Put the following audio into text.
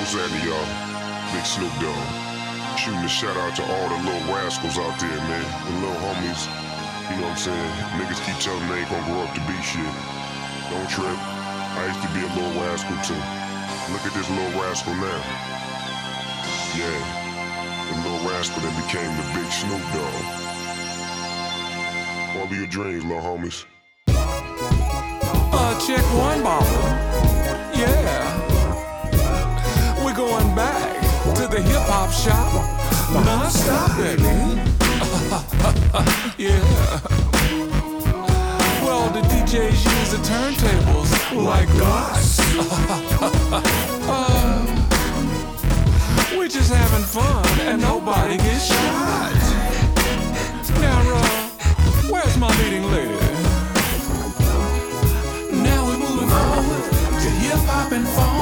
What's happening, y'all? Big Snoop Dogg. Shooting a shout out to all the little rascals out there, man. The little homies. You know what I'm saying? Niggas keep telling they ain't gonna grow up to be shit. Don't trip. I used to be a little rascal too. Look at this little rascal now. Yeah. The little rascal that became the big Snoop Dogg. Follow your dreams, little homies. Check one bottle. Yeah. We're going back to the hip-hop shop. Non-stop, baby. Yeah. Well, the DJs use the turntables like us. We're just having fun and nobody gets shot.